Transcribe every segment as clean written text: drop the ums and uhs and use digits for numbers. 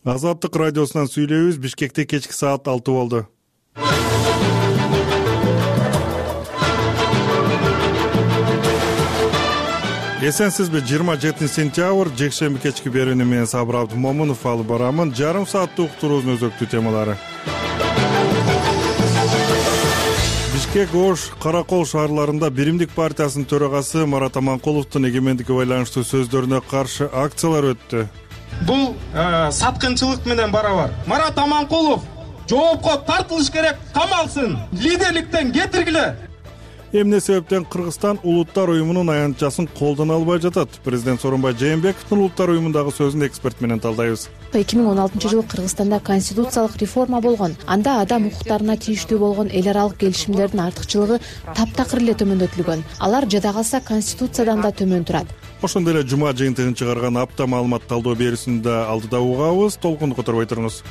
Азаттык радиосунан сүйлөйбүз. Бишкекте кечки саат 6 болду. Эсенсизби? 27 сентябрь жекшемби кечки берүүнү менен Сабыр Абдымомунов алып барамын. Жарым сааттык уктуруубуздун өзөктүү темалары. Бишкек, Ош, Каракол шаарларында Биримдик партиясынын төрагасы Марат Аманкуловдун эгемендикке байланыштуу сөздөрүнө каршы акциялар өттү. Бул саткынчылык менен барабар. Марат Аманкулов жоопко тартылыш керек, камалсын, лидерликтен кетиргиле. Эмне себептен Кыргызстан Улуттар уюмунун аянтчасын колдоно албай жатат? Президент Сооронбай Жээнбековдун Улуттар уюмундагы сөзүн эксперт менен талдайбыз. 2016-жылы Кыргызстанда конституциялык реформа болгон. Анда адам укуктарына тийиштүү болгон эл аралык келишимдердин артыкчылыгы таптакыр эле төмөндөтүлгөн. Алар жада калса конституциядан да төмөн турат. Ошондой эле жума жыйынтыгын чыгарган апта маалымат талдоо берүүсүндө алдыда угабыз. Толкунду которбой туруңуз.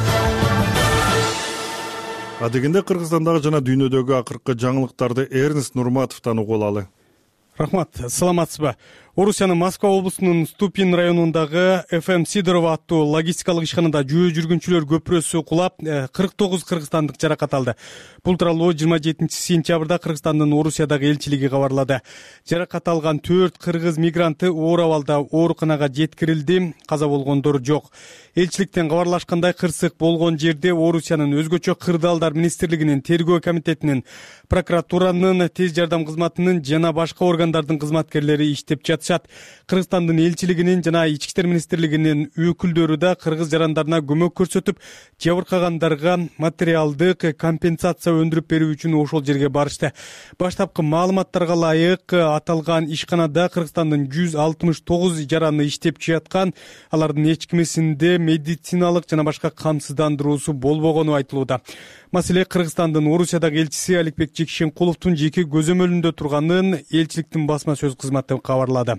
Адегенде Кыргызстандагы жана дүйнөдөгү акыркы жаңылыктарды Эрнест Нурматовдон угуп алалы. Рахмат, саламатсызбы? Орусиянын Москва облусунун Ступин районундагы ФМ Сидорова аттуу логистикалык ишканада жөө жүргүнчүлөр көпүрөсү кулап, 49 кыргызстандык жаракат алды. Бул тууралуу 27 сентябрда Кыргызстандын Орусиядагы элчилиги кабарлады. Жаракат алган 4 кыргыз мигранты оор абалда ооруканага жеткирилди, каза болгондор жок. Элчиликтен кабарлашкандай, кырсык болгон жерде Орусиянын өзгөчө кырдаалдар министрлигинин, тергөө комитетинин, прокуратуранын, тез жардам кызматынын жана башка органдардын кызматкерлери иштеп жатышат. Кыргызстандын элчилигинин жана Ички иштер министрлигинин өкүлдөрү да кыргыз жарандарына көмөк көрсөтүп, жабыркагандарга материалдык компенсация өндүрүп берүү үчүн ошол жерге барышты. Баштапкы маалыматтарга ылайык аталган ишканада Кыргызстандын 169 жараны иштеп жаткан, алардын эч кимисинде медициналык жана башка камсыздандыруусу болбогону айтылууда. Маселе Кыргызстандын Орусиядагы элчиси Аликбек Жекшенкуловдун жеке көзөмөлүндө турганын элчиликтин басма сөз кызматы кабарлады.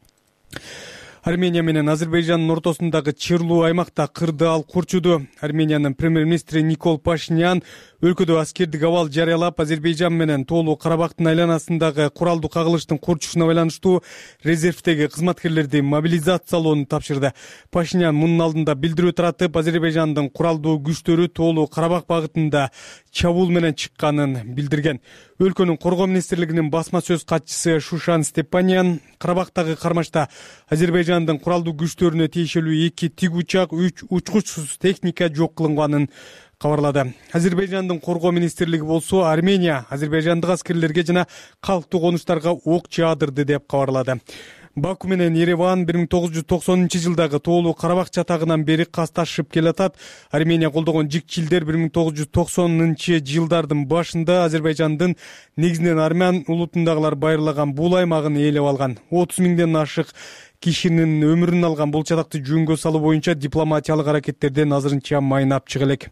Армения менен Азербайжандын ортосундагы чырлуу аймакта кырдаал курчуду. Армениянын премьер-министри Никол Пашинян өлкөдө аскердик абал жарыялап, Азербайжан менен Тоолуу Карабактын айланасындагы куралдуу кагылыштын курчушуна байланыштуу резервдеги кызматкерлерди мобилизациялоону тапшырды. Пашинян мунун алдында билдирүү таратып, Азербайжандын куралдуу күчтөрү Тоолуу Карабак багытында чабуул менен чыкканын билдирген. Өлкөнүн коргоо министрлигинин басма сөз катчысы Шушан Степанян Карабактагы кармашта Азербайжандын куралдуу күчтөрүнө тиешелүү 2 тик учак, 3 учкучсуз техника жок кылынганын кабарлады. Азербайжандын коргоо министрлиги болсо Армения азербайжандык аскерлерге жана калктуу конуштарга ок жаадырды деп кабарлады. Баку менен Ереван 1990-жылдагы Тоолуу Карабак чатагынан бери касташып келатат. Армения колдогон жикчилдер 1990-жылдардын башында Азербайжандын негизинен армян улутундагылар байырлаган бул аймагын ээлеп алган. 30 миңден ашык кишинин өмүрүн алган бул чатакты жөнгө салуу боюнча дипломатиялык аракеттерден азырынча майнап чыга элек.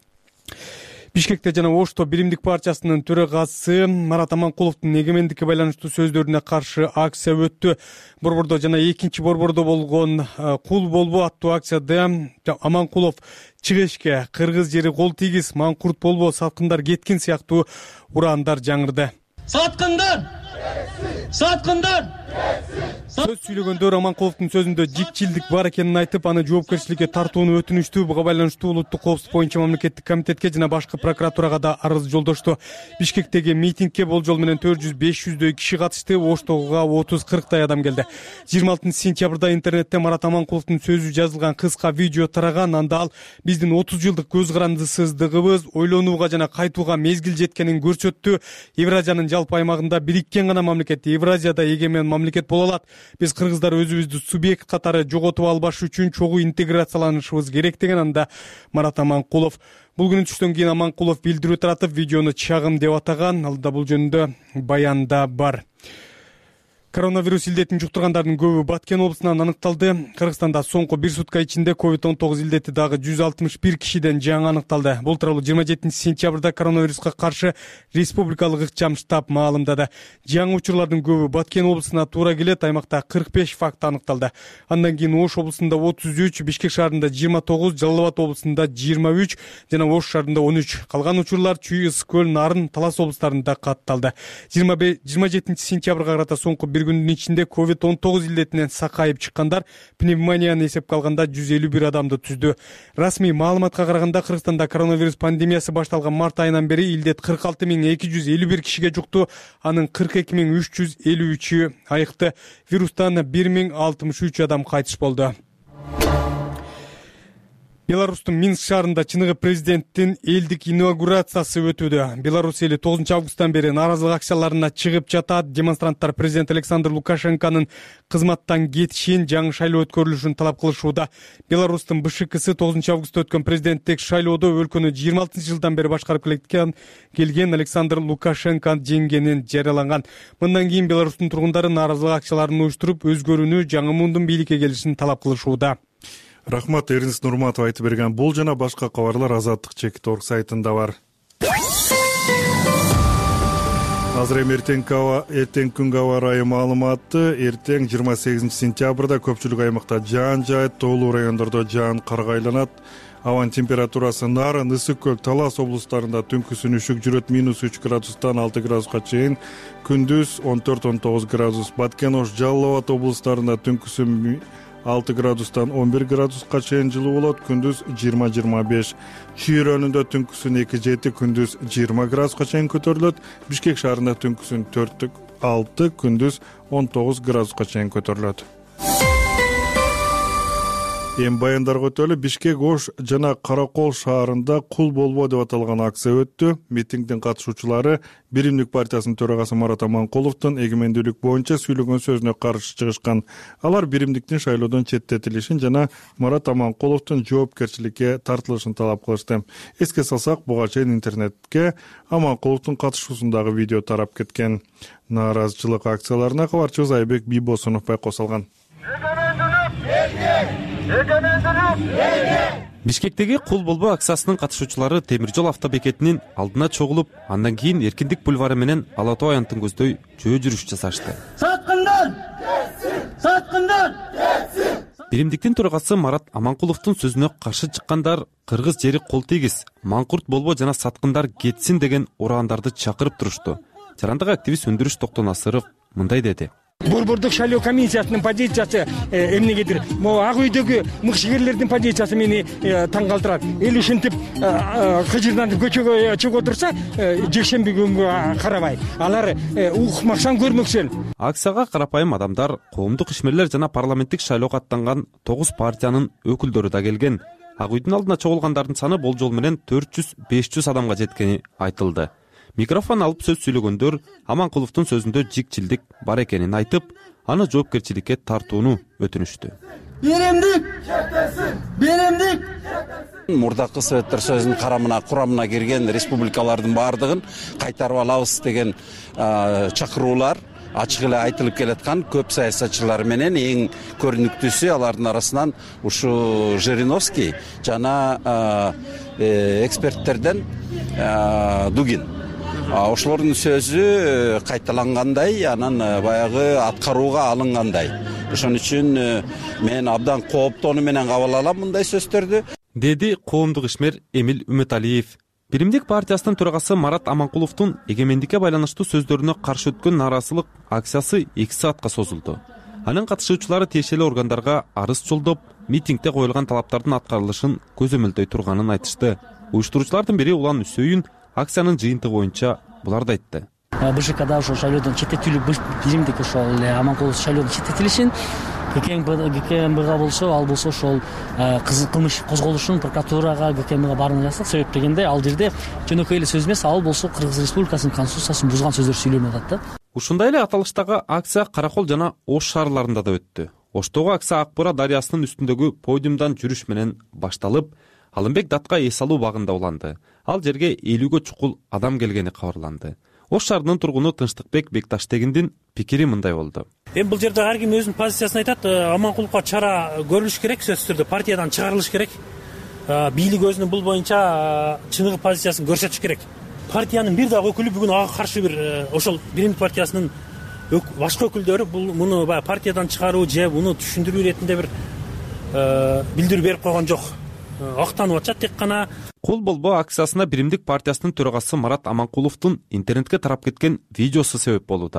Бишкекте жана Ошто Биримдик партиясынын төрагасы Марат Аманкуловдун эгемендикке байланыштуу сөздөрүнө каршы акция өттү. Борбордо жана экинчи борбордо болгон кул болбо аттуу акцияда Аманкулов чыгышке кыргыз жери кол тийгиз, маңкурт болбо, саткындар кеткин сыяктуу ураандар жаңырды. Саткындар! Саткындар! Сөз сүйлөгөндөр Аманкуловдун сөзүндө жикчилдик бар экенин айтып, аны жоопкерчиликке тартууну өтүнүштү. Буга байланыштуу улуттук коопсуздук боюнча мамлекеттик комитетке жана башкы прокуратурага да арыз жолдошту. Бишкектеги митингге болжол менен 400-500дөй киши катышты. Оштога 30-40дай адам келди. 26 сентябрда интернетте Марат Аманкуловдун сөзү жазылган кыска видео тараган. Анда ал биздин 30 жылдык көз карандысыздыгыбыз ойлонууга жана кайтууга мезгил жеткенин көрсөттү. Евразиянын жалпы аймагында бириккен гана мамлекет Евразияда эгемен мамлекет боло алат. Биз кыргыздар өзүбүздү субъект катары жоготуп албаш үчүн чогуу интеграцияланышыбыз керек деген анда Марат Аманкулов. Бул күнү түштөн кийин Аманкулов билдирүү таратып, видеону чагым деп атаган. Алда бул жөнүндө баянда бар. Коронавирус илдетин жуктургандардын көбү Баткен облусунан аныкталды. Кыргызстанда соңку 1 сутка ичинде COVID-19 илдети дагы 161 кишиден жаңы аныкталды. Бул тууралуу 27 сентябрда коронавируска каршы республикалык ыкчам штаб маалымдады. Жаңы учурлардын көбү Баткен облусуна туура келет. Аймакта 45 факт аныкталды. Андан кийин Ош облусунда 33, Бишкек шаарында 29, Жалал Абад облусунда 23 жана Ош шаарында 13. Калган учурлар Чүй, Ысык көл, Нарын, Талас облустарында катталды. 27 сентябрга карата соңку бир күндүн ичинде COVID-19 илдетинен сакайып чыккандар пневмонияны эсепке алганда 151 адамды түздү. Расмий маалыматка караганда Кыргызстанда коронавирус пандемиясы башталган март айынан бери илдет 46.251 кишиге жукту, анын 42.353 айыкты. Вирустан 1063 адам кайтыш болду. Беларустун Минск шаарында чыныгы президенттин элдик инаугурациясы өтүүдө. Беларусь эли 9 августтан бери нааразылык акцияларына чыгып жатат. Демонстранттар президент Александр Лукашенконун кызматтан кетишин, жаңы шайлоо өткөрүлүшүн талап кылышууда. Беларустун БШКсы 9 августта өткөн президенттик шайлоодо өлкөнү 26-жылдан бери башкарып келген Александр Лукашенко жеңгенин жарыяланган. Мындан кийин Беларустун тургундары нааразылык акцияларын уюштуруп, өзгөрүүнү, жаңы мундун бийликке келишин талап кылышууда. Рахмат, Эринс Нурматов айтып берген. Бул жана башка кабарлар Азаттык /org сайтында бар. Азыр эми эртең күнгө аба ырайы маалыматы. Эртең 28 сентябрда көпчүлүк аймакта жаан жаайт, тоолуу райондордо жаан карга айланат. Абанын температурасы Нарын, Ысык көл, Талас облустарында түнкүсүн үшүк жүрөт, -3 градустан 6 градуска чейин, күндүз 14-19 градус. Баткен, Ош, Жалал Абад облустарында түнкүсүн 6 градустан 11 градуска чейин жылуу болот, күндүз 20-25. Чүй районунда түнкүсүн 2-7, күндүз 20 градуска чейин көтөрүлөт. Бишкек шаарында түнкүсүн 4-6, күндүз 19 градуска чейин көтөрүлөт. Эми баяндарга өтөлү. Бишкек, Ош жана Каракол шаарында кул болбо деп аталган акция өттү. Митингдин катышуучулары Биримдик партиясынын төрагасы Марат Аманкуловдун эгемендүүлүк боюнча сүйлөгөн сөзүнө каршы чыгышкан. Алар Биримдиктин шайлоодон четтетилишин жана Марат Аманкуловдун жоопкерчиликке тартылышын талап кылышты. Эске салсак, буга чейин интернетке Аманкуловдун катышуусундагы видео тарап кеткен. Нааразычылык акцияларына кабарчыбыз Айбек Бийбосунов байкоо салган. Бишкектеги кул болбо акциясынын катышуучулары темир жол автобекетинин алдына чогулуп, андан кийин Эркиндик бульвары менен Ала Тоо аянтын көздөй жөө жүрүш жасашты. Саткындар! Саткындар! Биримдиктин төрагасы Марат Аманкуловдун сөзүнө каршы чыккандар кыргыз жери кол тийгиз, маңкурт болбо жана саткындар кетсин деген урандарды чакырып турушту. Жарандык активист Өндүрүш Токтонасыров мындай деди. Борбордук шайлоо комиссиясынын позициясы эмнегедир? Могу ак үйдөгү мыкшыгерлердин позициясы мени таң калтырат. Эл ушинтип кыжырданып көчөгө чыгып отурса, жекшемби күнгө карабай, алар укмаксан көрмөкчү. Акцияга карапайым адамдар, коомдук ишмерлер жана парламенттик шайлоого аттанган 9 партиянын өкүлдөрү да келген. Ак үйдүн алдына чогулгандардын саны болжол менен 400-500 адамга жеткени айтылды. Микрофон алып сөз сүйлөгөндөр Аманкуловдун сөзүндө жикчилдик бар экенин айтып, аны жоопкерчиликке тартууну өтүнүштү. Биримдик! Биримдик! Мурдакы Советтер Союзунун курамына кирген республикалардын баардыгын кайтарып алабыз деген чакыруулар ачык эле айтылып келаткан. Көп саясатчылар менен эң көрүнүктүүсү алардын арасынан ушу Жириновский жана эксперттерден Дугин. Ошолордун сөзү кайталангандай, анан баягы аткарууга алынгандай. Ошон үчүн мен абдан кооптонуу менен кабыл алам мындай сөздөрдү, деди коомдук ишмер Эмил Үмөталиев. Биримдик партиясынын төрагасы Марат Аманкуловдун эгемендикке байланыштуу сөздөрүнө каршы өткөн нааразылык акциясы 2 саатка созулду. Анын катышуучулары тиешелүү органдарга арыз жолдоп, митингде коюлган талаптардын аткарылышын көзөмөлдөй турганын айтышты. Уюштуруучулардын бири Улан Үсөйүн акциянын жыйынтыгы боюнча буларды айтты. БШКда ошол шайлоодон четтетилүү, Биримдик ошол Аманкулов шайлоодон четтетилишин, ГКМБга болсо, ал болсо ошол кылмыш козголушун прокуратурага, ГКМБга баарын жазсак, себеп дегенде ал жерде жөнөкөй эле сөз эмес, ал болсо Кыргыз Республикасынын конституциясын бузган сөздөр сүйлөнүп атат да. Ушундай эле аталыштагы акция Каракол жана Ош шаарларында да өттү. Оштогу акция Ак Бура дарыясынын үстүндөгү подиумдан жүрүш менен башталып, Алымбек Датка эс алуу багында уланды. Ал жерге 50гө чукул адам келгени кабарланды. Ош шаарынын тургуну Тынчтыкбек Бекташтегиндин пикири мындай болду. Эми бул жерде ар ким өзүнүн позициясын айтат. Аманкуловго чара көрүлүш керек, сөзсүз түрдө партиядан чыгарылыш керек. Бийлик өзүнүн бул боюнча чыныгы позициясын көрсөтүш керек. Партиянын бир дагы өкүлү бүгүн ага каршы бир ошол Биримдик партиясынын башка өкүлдөрү муну партиядан чыгаруу же муну түшүндүрүү иретинде бир билдирүү берип койгон жок. Актанып атышат тек гана. Кул болбо акциясына Биримдик партиясынын төрагасы Марат Аманкуловдун интернетке тарап кеткен видеосу себеп болууда.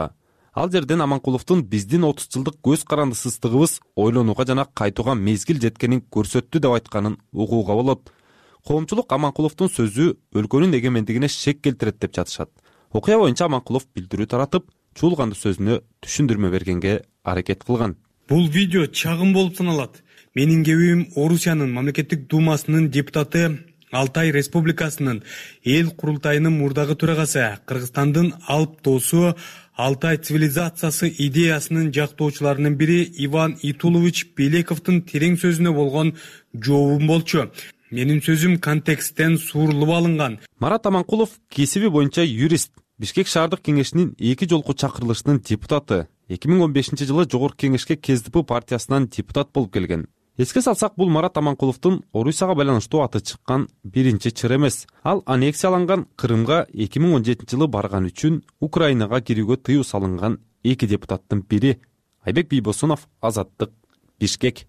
Ал жерден Аманкуловдун биздин 30 жылдык көз карандысыздыгыбыз ойлонууга жана кайтууга мезгил жеткенин көрсөттү деп айтканын угууга болот. Коомчулук Аманкуловдун сөзү өлкөнүн эгемендигине шек келтирет деп жатышат. Окуя боюнча Аманкулов билдирүү таратып, чуулганды сөзүнө түшүндүрмө бергенге аракет кылган. Бул видео чагым болуп саналат. Менин кебим Орусиянын мамлекеттик думасынын депутаты, Алтай Республикасынын эл курултайынын мурдагы төрагасы, Кыргызстандын алып доосу, Алтай цивилизациясы идеясынын жактоочуларынын бири Иван Итулович Белековдун терең сөзүнө болгон жообум болчу. Менин сөзүм контексттен суурулуп алынган. Марат Аманкулов кесиби боюнча юрист, Бишкек шаардык кеңешинин 2 жолку чакырылышынын депутаты. 2015 жылы Жогорку кеңешке КСДП партиясынан депутат болуп келген. Эске салсак, бул Марат Аманкуловдун Орусияга байланыштуу аты чыккан биринчи чыр эмес. Ал аннексияланган Крымга 2017 жылы барган үчүн Украинага кирүүгө тыюу салынган 2 депутаттын бири. Айбек Бийбосунов, Азаттык, Бишкек.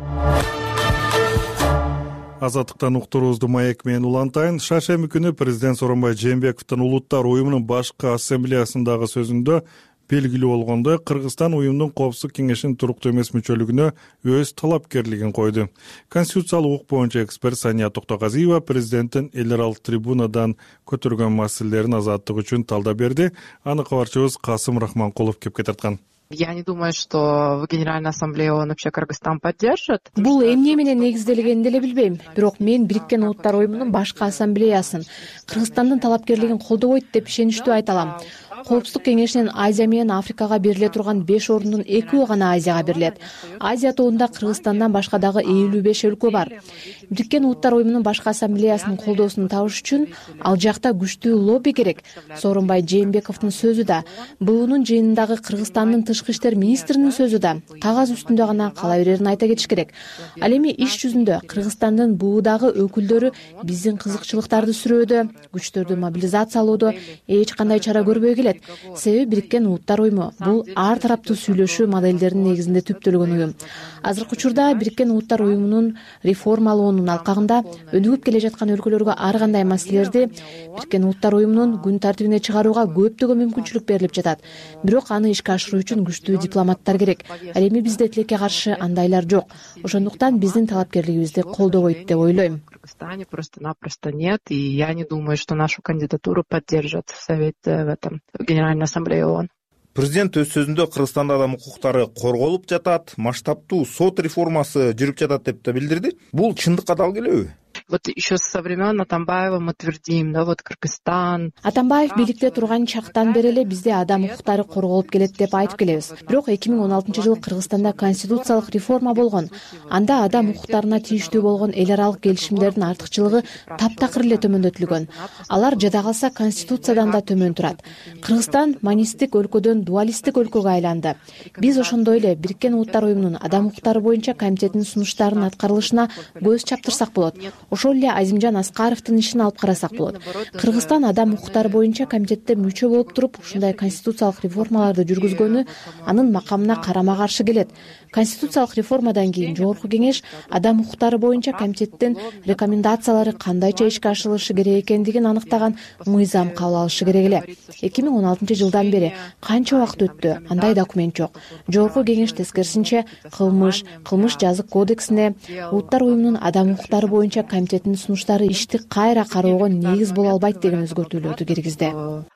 Азаттыктан уктуруубузду маек менен улантайын. Шаршемби күнү президент Сооронбай Жээнбековдун Улуттар уюмунун башкы ассамблеясындагы сөзүндө белгилүү болгондой, Кыргызстан уюмдун Коопсуздук кеңешинин туруктуу эмес мүчөлүгүнө өз талапкерлигин койду. Конституциялык укук боюнча эксперт Сания Токтогазиева президенттин эл аралык трибунадан көтөргөн маселелерин Азаттык үчүн талдап берди. Аны кабарчыбыз Касым Рахманкулов кепке тарткан. Я не думаю, что в Генеральной Ассамблее ООН вообще Кыргызстан поддержит. Бул эмне менен негизделгенин деле билбейм. Бирок мен Бириккен Улуттар уюмунун башкы ассамблеясын Кыргызстандын талапкерлигин колдобойт деп ишеничтүү айта алам. Коопсуздук кеңешинин Азия менен Африкага бериле турган 5 ордунун 2 гана Азияга берилет. Азия тобунда Кыргызстандан башка дагы 55 өлкө бар. Бириккен Улуттар уюмунун башкы ассамблеясынын колдоосун табыш үчүн ал жакта күчтүү лобби керек. Сооронбай Жээнбековдун сөзү да, БУнун жыйынындагы Кыргызстандын тышкы иштер министринин сөзү да кагаз үстүндө гана кала берерин айта кетиш керек. Ал эми иш жүзүндө Кыргызстандын БУдагы өкүлдөрү биздин кызыкчылыктарды сүрөөдө, күчтөрдү мобилизациялоодо эч кандай чара көрбөй келет. Себеби Бириккен Улуттар уюму бул ар тараптуу сүйлөшүү модельдеринин негизинде түптөлгөн уюм. Азыркы учурда Бириккен Улуттар уюмунун реформалоонун алкагында өнүгүп келе жаткан өлкөлөргө ар кандай маселелерди Бириккен Улуттар уюмунун күн тартибине чыгарууга көптөгөн мүмкүнчүлүк берилип жатат. Бирок аны ишке ашыруу үчүн күчтүү дипломаттар керек. Ал эми бизде тилекке каршы андайлар жок. Ошондуктан биздин талапкерлигибизди колдобойт деп ойлойм. В Кыргызстане просто-напросто нет, и я не думаю, что нашу кандидатуру поддержат в Совете в этом Генеральной Ассамблее ООН. Президент өз сөзүндө Кыргызстанда адам укуктары корголуп жатат, масштабтуу сот реформасы жүрүп жатат деп да билдирди. Бул чындыкка дал келеби? Вот еще со времен Атамбаева мы твердим, да, вот Кыргызстан. Атамбаев бийликте турган чактан бери эле бизде адам укуктары корголуп келет деп айтып келебиз. Бирок 2016 жылы Кыргызстанда конституциялык реформа болгон. Анда адам укуктарына тийиштүү болгон эл аралык келишимдердин артыкчылыгы таптакыр эле төмөндөтүлгөн. Алар жада калса конституциядан да төмөн турат. Кыргызстан монистик өлкөдөн дуалисттик өлкөгө айланды. Биз ошондой эле Бириккен Улуттар уюмунун адам укуктары боюнча комитетинин сунуштарынын аткарылышына көз чаптырсак болот. Ошол эле Азимжан Аскаровдун ишин алып карасак болот. Кыргызстан адам укуктары боюнча комитетте мүчө болуп туруп, ушундай конституциялык реформаларды жүргүзгөнү анын макамына карама каршы келет. Конституциялык реформадан кийин Жогорку кеңеш адам укуктары боюнча комитеттин рекомендациялары кандайча ишке ашырылышы керек экендигин аныктаган мыйзам кабыл алышы керек эле. 2016 жылдан бери канча убакыт өттү, андай документ жок. Жогорку кеңеш тескерисинче кылмыш жазык кодексине Улуттар уюмунун адам укуктары боюнча комитетинин сунуштары ишти кайра кароого негиз боло албайт деген өзгөртүүлөрдү киргизди.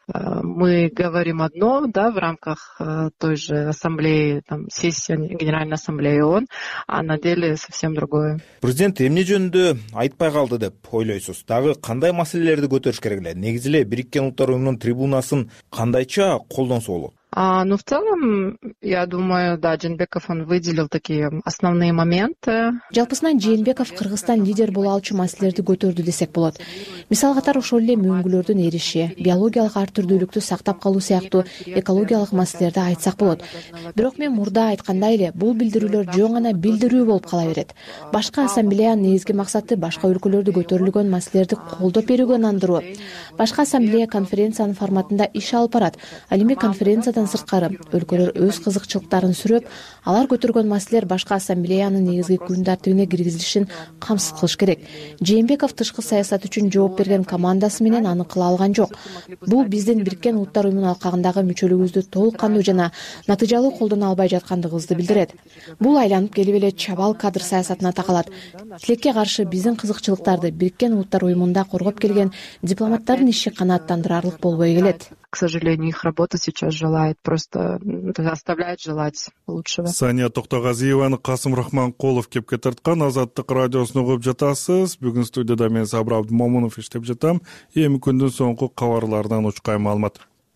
Мы говорим одно, да, в рамках той же ассамблеи, там, сессии Генеральной Ассамблеи ООН, а на деле совсем другое. Президент эмне жөнүндө айтпай калды деп ойлойсуз? Дагы кандай маселелерди көтөрүш керек эле? Негизи эле Бириккен Улуттар уюмунун трибунасын кандайча колдонсо болот? Ну, в целом, я думаю, да, Жээнбеков, он выделил такие основные моменты. Жалпысынан Жээнбеков Кыргызстан лидер боло алчу маселелерди көтөрдү десек болот. Мисал катары ошол эле мөңгүлөрдүн эриши, биологиялык ар түрдүүлүктү сактап калуу сыяктуу экологиялык маселелерди айтсак болот. Бирок мен мурда айткандай эле, бул билдирүүлөр жөн гана билдирүү болуп кала берет. Башкы ассамблеянын негизги максаты башка өлкөлөрдө көтөрүлгөн маселелерди колдоп берүүгө ынандыруу. Башкы ассамблея конференциянын форматында иш алып барат. Ал эми конференциядан Мындан сырткары өлкөлөр өз кызыкчылыктарын сүрөп, алар көтөргөн маселелер башка ассамблеянын негизги күн тартибине киргизилишин камсыз кылыш керек. Жээнбеков тышкы саясат үчүн жооп берген командасы менен аны кыла алган жок. Бул биздин Бириккен Улуттар уюмунун алкагындагы мүчөлүгүбүздү толук кандуу жана натыйжалуу колдоно албай жаткандыгыбызды билдирет. Бул айланып келип эле чабал кадр саясатына такалат. Тилекке каршы биздин кызыкчылыктарды Бириккен Улуттар уюмунда коргоп келген дипломаттардын иши канааттандырарлык болбой келет. К сожалению, их работа сейчас оставляет желать лучшего. Сания Токтогазиеваны Касым Рахманкулов кепке тарткан Азаттык радиосуна угуп жатасыз. Бүгүн студияда мен Сабыр Абдымомунов иштеп жатам. Эми күндүн соңку кабарлардан учкай маалымат.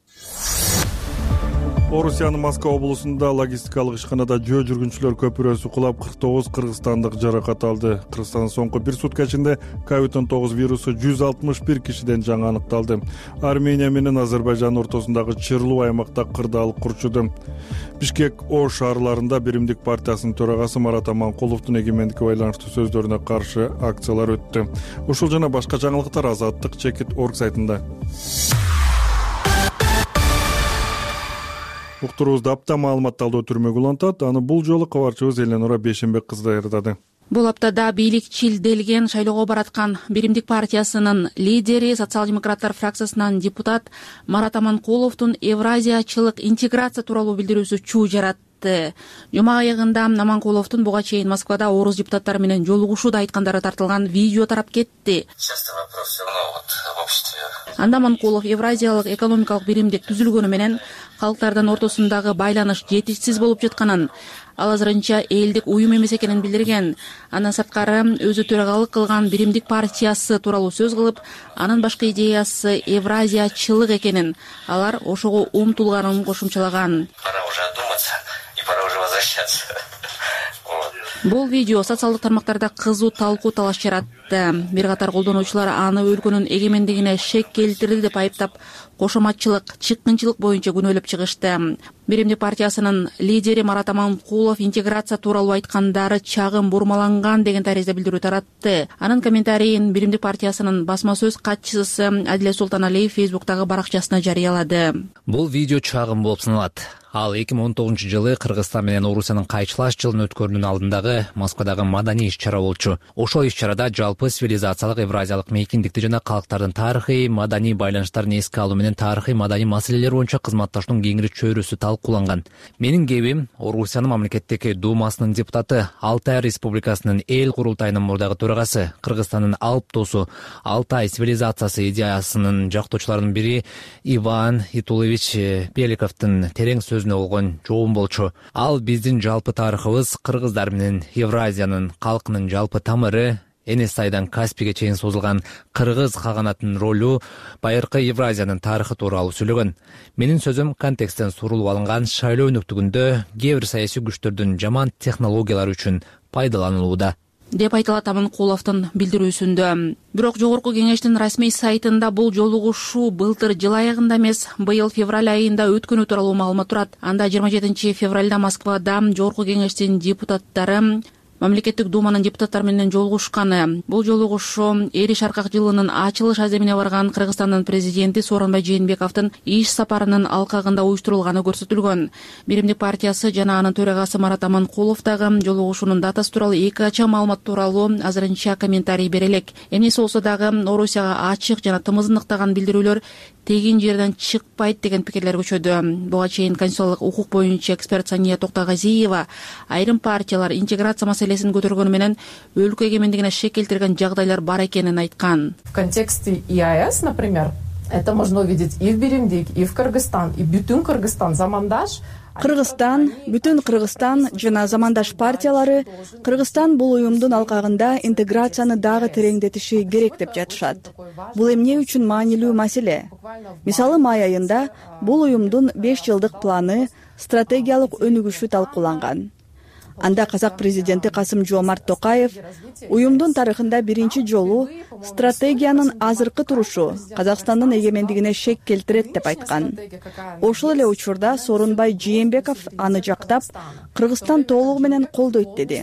Орусиянын Москва облусунда логистикалык ишканада жөө жүргүнчүлөр көпүрөсү кулап 49 кыргызстандык жаракат алды. Кыргызстандын соңку бир сутка ичинде COVID-19 вирусу 161 кишиден жаңы аныкталды. Армения менен Азербайжан ортосундагы чырлуу аймакта кырдаалык урчуду. Бишкек Ош шаарларында Биримдик партиясынын төрагасы Марат Аманкуловдун эгемендикке байланыштуу сөздөрүнө каршы акциялар өттү. Ушул жана башка жаңылыктар Азаттык Чекит.org сайтында. Уктуруубузду апта маалымат талдоо түрмөгү улантат. Аны бул жолу кабарчыбыз Эленора Бейшенбек кызы даярдады. Бул аптада бийликчилделген шайлоого бараткан Биримдик партиясынын лидери, социал-демократтар фракциясынан депутат Марат Аманкуловдун Евразиячылык интеграция тууралуу билдирүүсү чуу жаратты. Жума аягында Аманкуловдун буга чейин Москвада орус депутаттары менен жолугушууда айткандары тартылган видео тарап кетти. Анда Аманкулов Евразиялык экономикалык биримдик түзүлгөнү менен калктардын ортосундагы байланыш жетишсиз болуп жатканын, ал азырынча элдик уюм эмес экенин билдирген. Андан сырткары өзү төрагалык кылган Биримдик партиясы тууралуу сөз кылып, анын башкы идеясы Евразиячылык экенин, алар ошого умтулганын кошумчалаган. Бул видео социалдык тармактарда кызуу талкуу талаш жаратты. Бир катар колдонуучулар аны өлкөнүн эгемендигине шек келтирди деп айыптап, кошоматчылык, чыккынчылык боюнча күнөөлөп чыгышты. Биримдик партиясынын лидери Марат Аманкулов интеграция тууралуу айткандары чагым бурмаланган деген таризде билдирүү таратты. Анын комментарийин Биримдик партиясынын басма сөз катчысы Адилет Султаналиев Фейсбуктагы баракчасына жарыялады. Бул видео чагым болуп саналат. Ал 2019-жылы Кыргызстан менен Орусиянын кайчылаш жылын өткөрүүнүн алдындагы Москвадагы маданий иш-чара болчу. Ошол иш-чарада жалпы цивилизациялык евразиялык мейкиндикти жана калктардын тарыхый маданий байланыштарын эске алуу менен тарыхый маданий маселелер боюнча кызматташуунун кеңири чөйрөсү талкууланган. Менин кебим Орусиянын мамлекеттик думасынын депутаты, Алтай Республикасынын эл курултайынын мурдагы төрагасы, Кыргызстандын алып досу, Алтай цивилизациясы идеясынын жактоочуларынын бири Иван Итулович Беликовдун терең сөзүнө болгон жообум болчу. Ал биздин жалпы тарыхыбыз кыргыздар менен Евразиянын калкынын жалпы тамыры, Энес айдан Каспийге чейин созулган кыргыз каганатынын ролу, байыркы Евразиянын тарыхы тууралуу сүйлөгөн. Менин сөзүм контексттен сурулуп алынган шайлоо өнөктүгүндө кээ бир саясий күчтөрдүн жаман технологиялары үчүн пайдаланылууда деп айтылат Аманкуловдун билдирүүсүндө. Бирок жогорку кеңештин расмий сайтында бул жолугушуу былтыр жыл аягында эмес, быйыл февраль айында өткөнү тууралуу маалымат турат. Анда 27 февралда Москвада жогорку кеңештин депутаттары Мамлекеттик думанын депутаттары менен жолугушканы. Бул жолугушуу Эри Шаркак жылынын ачылыш аземине барган Кыргызстандын президенти Сооронбай Жээнбековдун иш сапарынын алкагында уюштурулганы көрсөтүлгөн. Биримдик партиясы жана анын төрагасы Марат Аманкулов дагы жолугушуунун датасы тууралуу эки ача маалымат тууралуу азырынча комментарий бере элек. Эмнеси болсо дагы Орусияга ачык жана тымыздыктаган билдирүүлөр тегин жерден чыкпайт деген пикирлер көчөдү. Буга чейин конституциялык укук боюнча эксперт Сания Токтогазиева айрым партиялар интеграция маселесин көтөргөнү менен өлкө эгемендигине шек келтирген жагдайлар бар экенин айткан. В контексте ИАЭС, например, это можно увидеть и в Биримдик, и в Кыргызстан, и бүтүн Кыргызстан, Замандаш. Кыргызстан, бүтүн Кыргызстан жана Замандаш партиялары Кыргызстан бул уюмдун алкагында интеграцияны дагы тереңдетиши керек деп жатышат. Бул эмне үчүн маанилүү маселе? Мисалы, май айында бул уюмдун 5 жылдык планы, стратегиялык өнүгүшү талкууланган. Анда казак президенти Касым-Жомарт Токаев уюмдун тарыхында биринчи жолу стратегиянын азыркы турушу Казакстандын эгемендигине шек келтирет деп айткан. Ошол эле учурда Сооронбай Жээнбеков аны жактап, Кыргызстан толугу менен колдойт деди.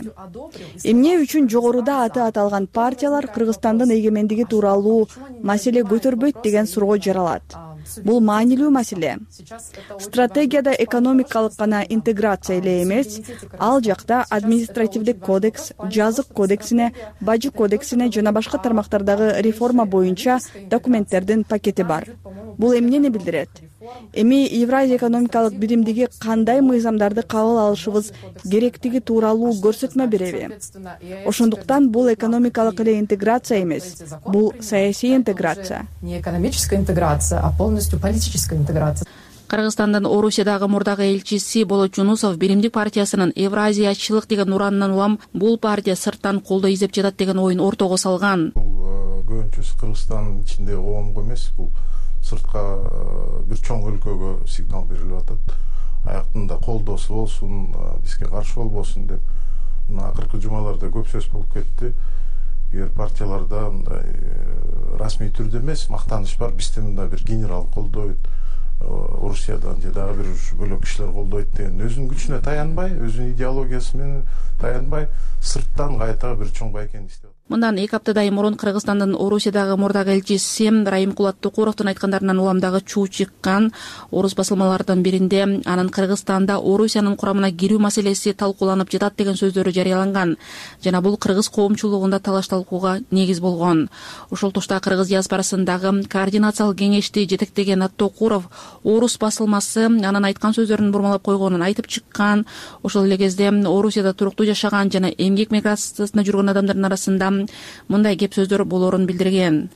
Эмне үчүн жогоруда аты аталган партиялар Кыргызстандын эгемендиги тууралуу маселе көтөрбөйт деген суроо жаралат. бул маанилүү маселе. Стратегияда экономикалык гана интеграция эле эмес, ал жакта административдик кодекс, жазык кодексине, бажы кодексине жана башка тармактардагы реформа боюнча документтердин пакети бар. Бул эмнени билдирет? Эми Евразия экономикалык биримдиги кандай мыйзамдарды кабыл алышыбыз керектиги тууралуу көрсөтмө береби? Ошондуктан бул экономикалык эле интеграция эмес, бул саясий интеграция. Не экономическая интеграция, а полностью политическая интеграция. Кыргызстандын Орусиядагы мурдагы элчиси Болот Жунусов Биримдик партиясынын Евразиячылык деген уранынан улам бул партия сырттан колдоо издеп жатат деген оюн ортого салган. Көбүнчөсү Кыргызстандын ичинде оомго эмес, бул сыртка бир чоң өлкөгө сигнал берилип атат. Аяктында колдоосу болсун, бизге каршы болбосун деп. Мына акыркы жумаларда көп сөз болуп кетти. Эгер партияларда расмий түрдө эмес, мактаныш бар, бизде мында бир генерал колдойт, Орусиядан же дагы бир бөлөк кишилер колдойт деген өзүнүн күчүнө таянбай, өзүнүн идеологиясы менен таянбай, сырттан кайта бир чоң байкени издеп. Мындан 2 аптадай мурун Кыргызстандын Орусиядагы мурдагы элчиси Райымкулат Токуровдун айткандарынан уламдагы чуу чыккан. Орус басылмаларынын биринде анын Кыргызстанда Орусиянын курамына кирүү маселеси талкууланып жатат деген сөздөрү жарыяланган жана бул кыргыз коомчулугунда талаш талкууга негиз болгон. Ошол тушта кыргыз диаспорасындагы координациялык кеңешти жетектеген Токуров Орус басылмасы анын айткан сөздөрүн бурмалап койгонун айтып чыккан. Ошол эле кезде Орусияда туруктуу жашаган жана эмгек миграциясында жүргөн адамдардын арасында мындай кеп сөздөр болоорун билдирген.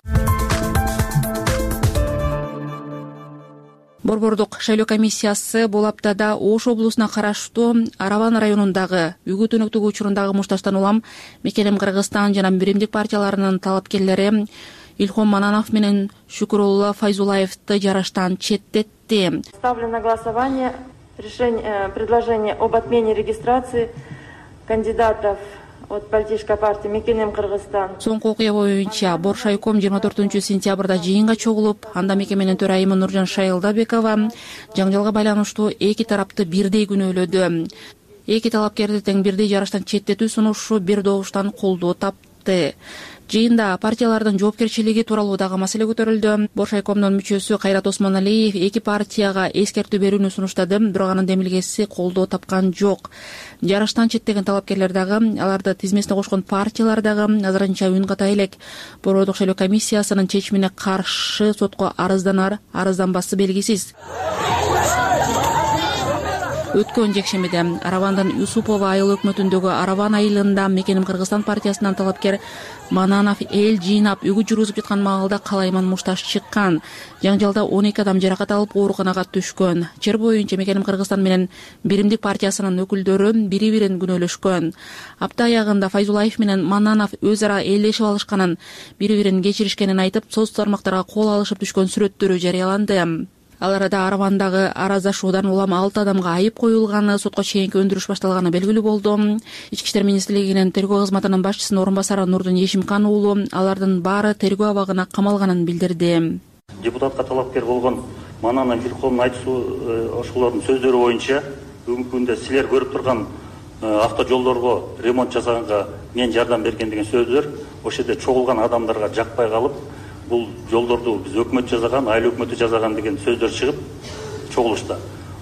Борбордук шайлоо комиссиясы бул аптада Ош облусуна караштуу Араван районундагы үгүт өнөктүгү учурундагы мушташтан улам Мекенем Кыргызстан жана Биримдик партияларынын талапкерлери Илхом Мананов менен Шүкүрулла Файзулаевди жараштан четтетти. Ставлю на голосование предложение об отмене регистрации кандидатов от политической партии Мекенем Кыргызстан. Соңку окуя боюнча Боршайком 24-сентябрда жыйынга чогулуп, анда мекеменин төрайымы Нуржан Шайылдабекова жаңжалга байланыштуу эки тарапты бирдей күнөөлөдү. Эки талапкерди тең бирдей жараштан четтетүү сунушу бир добуштан колдоо тапты. Жыйында партиялардын жоопкерчилиги тууралуу дагы маселе көтөрүлдү. Боршайкомдун мүчөсү Кайрат Осмоналиев эки партияга эскертүү берүүнү сунуштады, бирок анын демилгеси колдоо тапкан жок. Жараштан четтеген талапкерлер дагы, аларды тизмесине кошкон партиялар дагы азырынча үн ката элек. Борбордук шайлоо комиссиясынын чечимине каршы сотко арызданар, арызданбасы белгисиз. Өткөн жекшемеде Аравандын Юсупова айыл өкмөтүндөгү Араван айылында Мекенем Кыргызстан партиясынан талапкер Мананов эл жыйнап үгүт жүргүзүп жаткан маалда калайман мушташ чыккан. Жаңжалда 12 адам жаракат алып ооруканага түшкөн. Чер боюнча Мекенем Кыргызстан менен Биримдик партиясынын өкүлдөрү бири-бирин күнөөлөшкөн. Апта аягында Файзулаев менен Мананов өз ара элдешип алышканын, бири-бирин кечиришкенин айтып, соц тармактарга кол алышып түшкөн сүрөттөрү жарыяланды. Ал арада Аравандагы араздашуудан улам 6 адамга айып коюлганы, сотко чейинки өндүрүш башталганы белгилүү болду. Ички иштер министрлигинин тергөө кызматынын башчысынын орун басары Нурдун Ешимкан уулу алардын баары тергөө абагына камалганын билдирди. Депутатка талапкер болгон Мананов Илхомдун ошолордун сөздөрү боюнча бүгүнкү күндө силер көрүп турган автожолдорго ремонт жасаганга мен жардам берген деген сөздөр ошол жерде чогулган адамдарга жакпай калып, бул жолдорду биз өкмөт жасаган, айыл өкмөтү жасаган деген сөздөр чыгып чогулушта.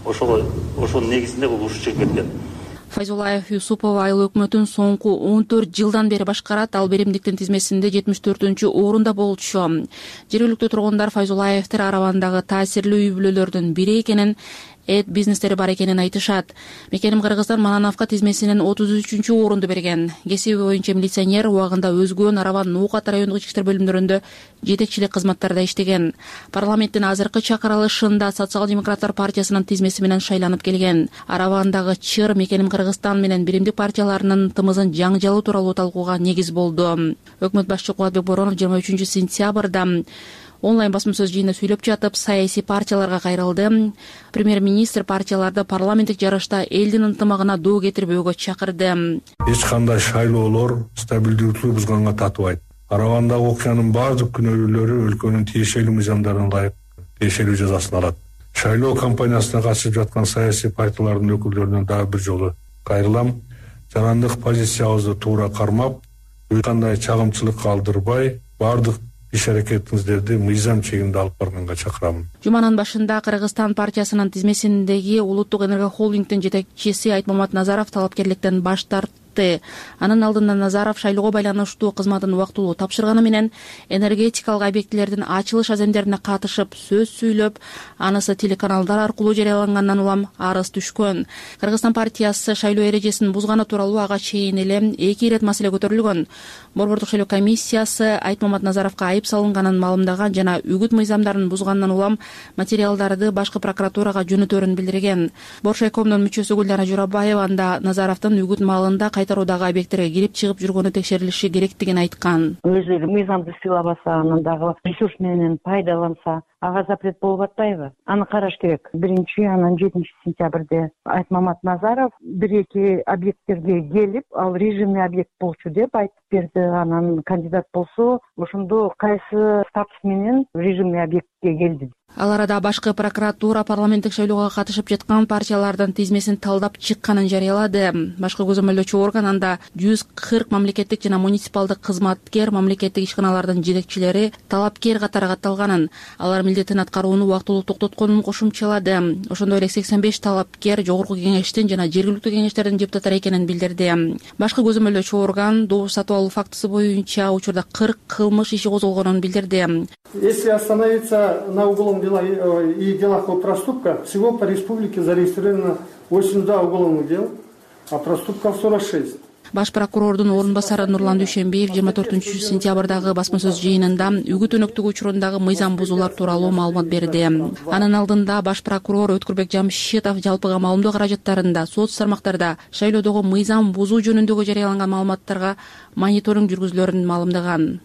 Ошонун негизинде бул уруш чыгып кеткен. Файзулаев Юсупова айыл өкмөтүн соңку 14 жылдан бери башкарат. Ал Биримдиктин тизмесинде 74-орунда болчу. Жергиликтүү тургундар Файзулаевдер Аравандагы таасирлүү үй бүлөлөрдүн бири экенин, бизнестери бар экенин айтышат. Мекенем Кыргызстан Манановго тизмесинен 33-орунду берген. Кесиби боюнча милиционер, убагында өзгөн Араван Нуукат райондук ички иштер бөлүмдөрүндө жетекчилик кызматтарда иштеген. Парламенттин азыркы чакырылышында Социал-демократтар партиясынын тизмеси менен шайланып келген. Аравандагы чыр Мекенем Кыргызстан менен Биримдик партияларынын тымызын жаңжалуу тууралуу талкууга негиз болду. Өкмөт башчы Кубатбек Боронов 23-сентябрда онлайн басма-сөз жыйында сүйлөп жатып, саясий партияларга кайрылды. Премьер-министр партияларды парламенттик жарышта элдин ынтымагына доо кетирбөөгө чакырды. Эч кандай шайлоолор стабилдүүлүктү бузганга татыбайт. Аравандагы окуянын бардык күнөөлүүлөрү өлкөнүн тиешелүү мыйзамдарына ылайык тиешелүү жазасын алат. Шайлоо кампаниясына катышып жаткан саясий партиялардын өкүлдөрүнө дагы бир жолу кайрылам. Жарандык позициябызды туура кармап, эч кандай чагымчылык калтырбай, бардык иш аракетиңиздерди мыйзам чегинде алып барганга чакырамын. Жуманын башында Кыргызстан партиясынын тизмесиндеги Улуттук энерго холдингдин жетекчиси Айтмамат Назаров талапкерликтен баш тартты. Анын алдында Назаров шайлоого байланыштуу кызматын убактылуу тапшырганы менен энергетикалык объектилердин ачылыш аземдерине катышып сөз сүйлөп, анысы телеканалдар аркылуу жарыялангандан улам арыз түшкөн. Кыргызстан партиясы шайлоо эрежесин бузганы тууралуу ага чейин эле 2 ирет маселе көтөрүлгөн. Борбордук шайлоо комиссиясы Айтмамат Назаровго айып салынганын маалымдаган жана үгүт мыйзамдарын бузгандан улам материалдарды башкы прокуратурага жөнөтөрүн билдирген. Боршайкомдун мүчөсү Гүлнара Журабаева анда Назаровдун үгүт маалында кайтаруудагы объекттерге кирип чыгып жүргөнү текшерилиши керектигин айткан. Өзү мыйзамды сыйлабаса, анан дагы ресурс менен пайдаланса, ага запрет болуп атпайбы? Аны караш керек. 1-анан 7 сентябрде Айтмамат Назаров 1-2 объекттерге келип, ал режимный объект болчу деп айтып берди. Анан кандидат болсо, ошондо кайсы статус менен режимный объектке келди. Ал арада башкы прокуратура парламенттик шайлоого катышып жаткан партиялардын тизмесин талдап чыкканын жарыялады. Башкы көзөмөлдөөчү орган анда 140 мамлекеттик жана муниципалдык кызматкер, мамлекеттик ишканалардын жетекчилери талапкер катары катталганын, алар милдетин аткарууну убактылуу токтотконун кошумчалады. Ошондой эле 85 талапкер жогорку кеңештин жана жергиликтүү кеңештердин депутаттары экенин билдирди. Башкы көзөмөлдөөчү орган добуш сатып алуу фактысы боюнча учурда 40 кылмыш иши козголгонун билдирди. Если остановиться на уголовном и делах о проступках, всего по республике зарегистрировано 82 уголовных дел, а проступков 46. Баш прокурордун орун басары Нурлан Дүйшөнбиев 24-сентябрдагы басма сөз жыйынында үгүт өнөктүгү учурундагы мыйзам бузуулар тууралуу маалымат берди. Анын алдында баш прокурор Өткүрбек Жамшитов жалпыга маалымдоо каражаттарында, соц тармактарда шайлоодогу мыйзам бузуу жөнүндөгү жарыяланган маалыматтарга мониторинг жүргүзүлөрүн маалымдаган.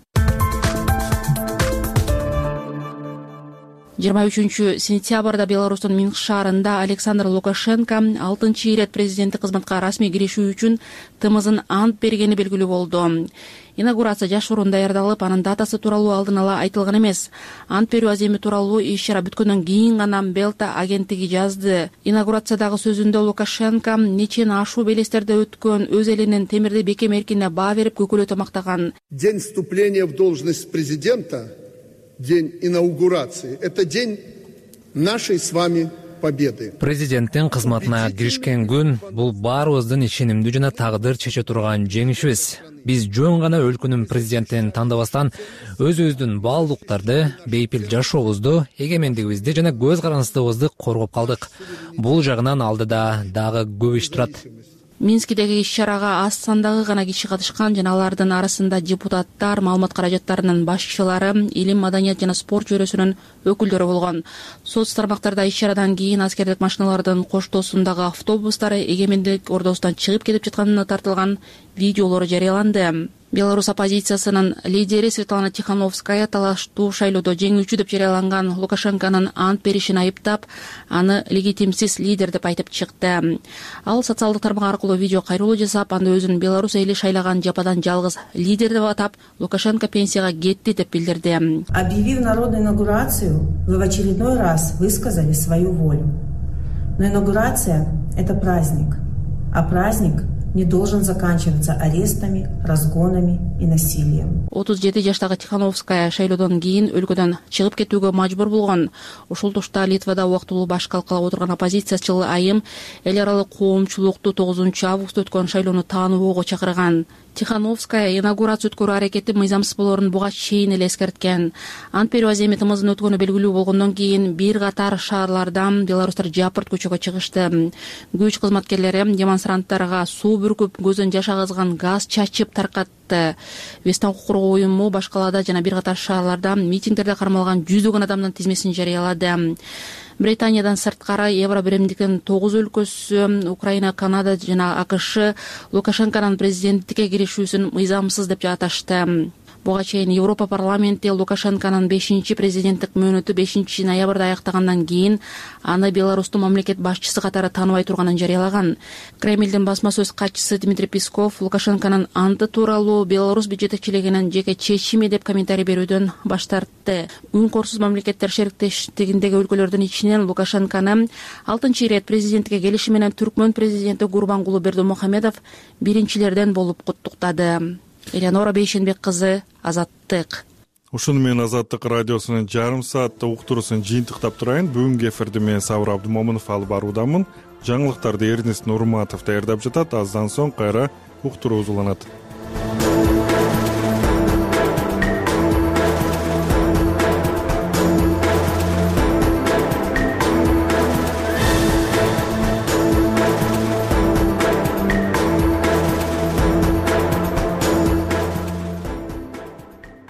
23-сентябрда Беларустун Минск шаарында Александр Лукашенко 6-ирет президенттик кызматка расмий киришүү үчүн тымызын ант бергени белгилүү болду. Инаугурация жашыруун даярдалып, анын датасы тууралуу алдын ала айтылган эмес. Ант берүү аземи тууралуу иш-чара бүткөндөн кийин гана Белта агенттиги жазды. Инаугурациядагы сөзүндө Лукашенко нечен ашуу белестерде өткөн өз элинин темирди бекем эркине баа берип көкөлөтө мактаган. День вступления в должность президента, день инаугурации, это день нашей с вами победы. Президенттин кызматына киришкен күн бул баарыбыздын ишенимдүү жана тагдыр чече турган жеңишибиз. Биз жөн гана өлкөнүн президентин тандабастан өзүбүздүн баалуулуктарды, бейпил жашообузду, эгемендигибизди жана көз карандыбызды коргоп калдык. Бул жагынан алдыда дагы көп иш турат. Минскидеги иш-чарага аз сандагы гана киши катышкан жана алардын арасында депутаттар, маалымат каражаттарынын башчылары, илим, маданият жана спорт жүйрөсүнүн өкүлдөрү болгон. Соц тармактарда иш-чарадан кийин аскердик машиналардын коштоосундагы автобустары эгемендик ордосунан чыгып кетип жатканына тартылган видеолору жарыяланды. Беларусь оппозициясынын лидери Светлана Тихановская талаштуу шайлоодо жеңүүчү деп жарыяланган Лукашенконун ант беришин айыптап, аны легитимсиз лидер деп айтып чыкты. Ал социалдык тармак аркылуу видео кайрылуу жасап, анда өзүн Беларусь эли шайлаган жападан жалгыз лидер деп атап, Лукашенко пенсияга кетти деп билдирди. Объявив народную инаугурацию, вы в очередной раз высказали свою волю. Но инаугурация – это праздник, а праздник не должен заканчиваться арестами, разгонами и насилием. 37 жаштагы Тихановская шайлоодон кийин өлкөдөн чыгып кетүүгө мажбур болгон. Ошол тушта Литвада убактылуу баш калкалап отурган оппозициячыл айым эл аралык коомчулукту 9 августта өткөн шайлоону тааныбоого чакырган. Тихановская инаугурация өткөрүү аракети мыйзамсыз болоорун буга чейин эле эскерткен. Ант берүү аземи тымыздын өткөнү белгилүү болгондон кийин бир катар шаарлардан беларустар жапырт көчөгө чыгышты. Күч кызматкерлери демонстранттарга суу бүркүп, көздөн жаш агызган газ чачып таркатты. Вестан укук коргоо уюму башкалада жана бир катар шаарларда митингдерде кармалган жүздөгөн адамдын тизмесин жарыялады. Британиядан сырткары Евро биримдиктин 9 өлкөсү, Украина, Канада жана АКШ Лукашенконун президенттикке киришүүсүн мыйзамсыз деп аташты. Буга чейин Европа парламенти Лукашенконун 5-президенттик мөөнөтү 5 ноябрда аяктагандан кийин аны Беларустун мамлекет башчысы катары тааныбай турганын жарыялаган. Кремлдин басма сөз катчысы Дмитрий Песков Лукашенконун анты тууралуу Беларусь жетекчилигинин жеке чечими деп комментарий берүүдөн баш тартты. Үн корсуз мамлекеттер шериктештигиндеги өлкөлөрдүн ичинен Лукашенкону 6-ирет президенттикке келиши менен Түркмөн президенти Гурбангулы Бердимухамедов биринчилерден болуп куттуктады. Элеонора Бейшенбек кызы, Азаттык. ушуну менен Азаттык радиосунун жарым сааттык уктуруусун жыйынтыктап турайын. Бүгүнкү эфирди мен Сабыр Абдымомунов алып баруудамын. Жаңылыктарды Эрнест Нурматов даярдап жатат. Аздан соң кайра уктуруу уланат.